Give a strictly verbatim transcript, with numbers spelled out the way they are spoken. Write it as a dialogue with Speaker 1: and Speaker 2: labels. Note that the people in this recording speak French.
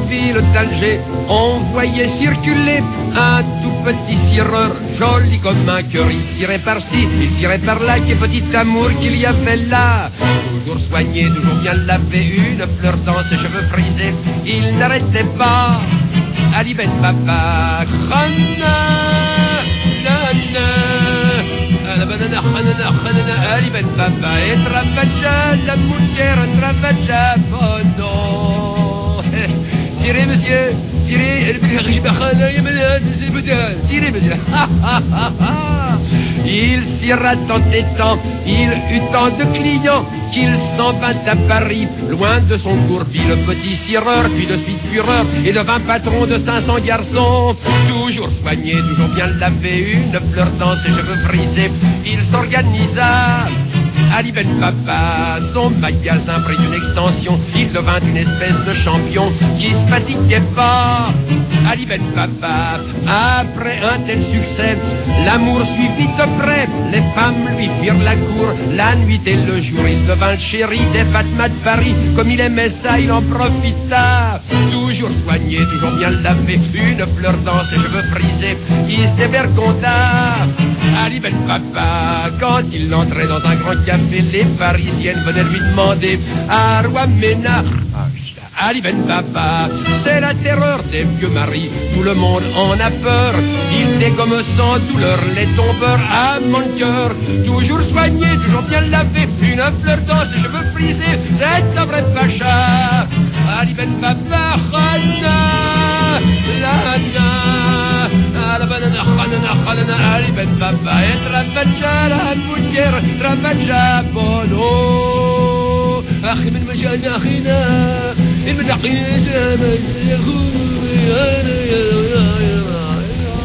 Speaker 1: ville d'Alger, on voyait circuler un tout petit cireur, joli comme un cœur. Il cirait par-ci, il cirait par-là, quel petit amour qu'il y avait là. Toujours soigné, toujours bien lavé, une fleur dans ses cheveux frisés. Il n'arrêtait pas, Ali Ben Papa, Khana, nana, banana, khanana, khanana, Ali Ben Papa, et Travadja, la moutière, Travadja, oh non. Tirez, monsieur, tirez, tirez, monsieur. Il cira tant et tant, il eut tant de clients qu'il s'en vint à Paris, loin de son courbi, le petit cireur, puis de suite fureur, et devint patron de cinq cents garçons. Toujours soigné, toujours bien lavé, une fleur dans ses cheveux frisés, il s'organisa. Ali Ben Papa, son magasin prit une extension, il devint une espèce de champion qui se fatiguait pas. Ali Ben Papa, après un tel succès, l'amour suivit de près, les femmes lui firent la cour, la nuit et le jour, il devint le chéri des Fatmas de Paris, comme il aimait ça, il en profita. Toujours soigné, toujours bien lavé, une fleur dans ses cheveux frisés, il se dévergonda. Ali Ben Papa, quand il entrait dans un grand café, les Parisiennes venaient lui demander à Roi Ménard. Ali Ben Papa, c'est la terreur des vieux maris, tout le monde en a peur, il dégomme sans douleur les tombeurs à mon cœur. Toujours soigné, toujours bien lavé, une fleur dans ses cheveux frisés, c'est un vrai pacha. Ali Ben Papa, khana, lana, la banana, khanana, khanana, Ali Ben Papa, et Travadja, la moutière, Travadja, bono. أخي من مجانا أخينا المدعين زمان يغور